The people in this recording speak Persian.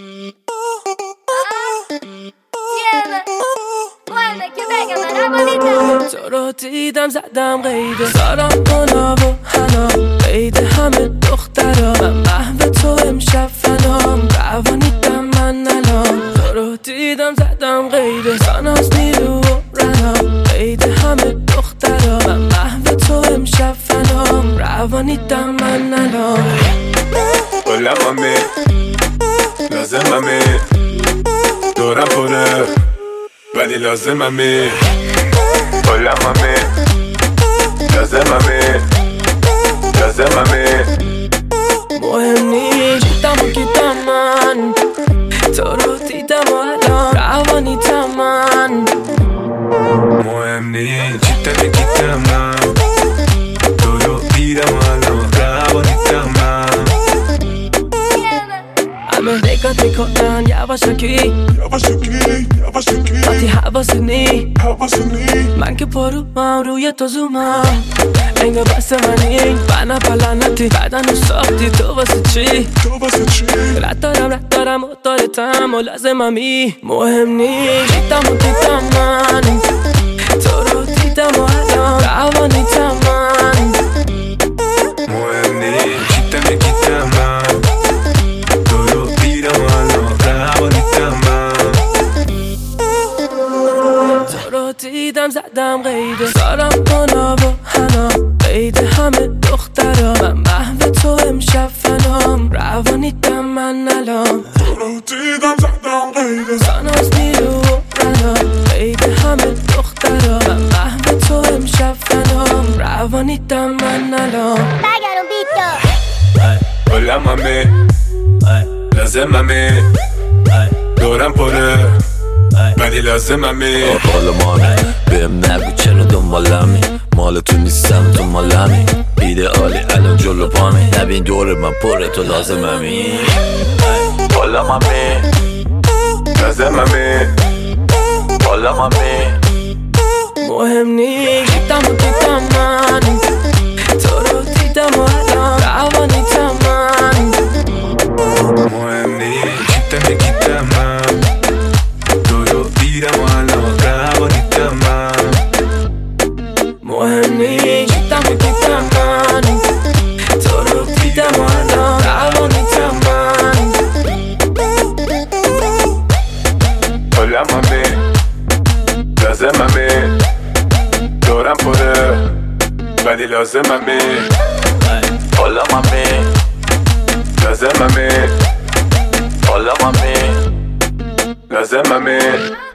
تو رو دیدم زدم قیده سارا گناه و حنا قیده همه دخترا من محو تو امشب فنام روانیدم من الان تو رو دیدم زدم قیده ساناز نیرو و رنا قیده همه دخترا من محو تو امشب فنام روانیدم من الان Hola mami لازممی دورم پره ولی لازممی Hola mami لازممی مهم نیست دیدم و گیدم من تو رو دیدم و الان روانیدم من مهم نیست گیدم من تو رو دیدم و الان روانیدم من همه نگات میکنن یواشکی وقتی حواست نی من که پروم روی تو زومم انگار بس منی بنا پلنتی بدن رو ساختی تو واسه چی رد دارم و دارتم و لازممی مهم نیست دیدم و دیدم من تو رو دیدم و الان روانیدم من مهم نیست گیدم من تو رو دیدم و الان روانیدم من تو رو دیدم زدم قیده سارا گناه و حنا قیده همه دخترا من محو تو امشب فنام روانیدم من الان تو رو دیدم زدم قیده ساناز نیرو و رنا قیده همه دخترا من محو تو امشب فنام روانیدم من الان Hola mami لازممی دورم پره ولی لازممی حالا مامی بهم نگو چرا دنبالمی مال تو نیستم تو مالمی ایدئالی الان جلو پامی نبین دور من پره تو لازممی حالا مامی لازممی حالا مامی مهم نیست دیدم و دیدم من تو رو دیدم و الان روانیدم من مهم نیست گیدم من تو رو دیدم و الان روانیدم من مهم نیست دیدم و دیدم من تو رو دیدم و الان روانیدم من Hola mami لازممی دورم پره ولی لازممی حالا مامی لازممی حالا مامی لازممی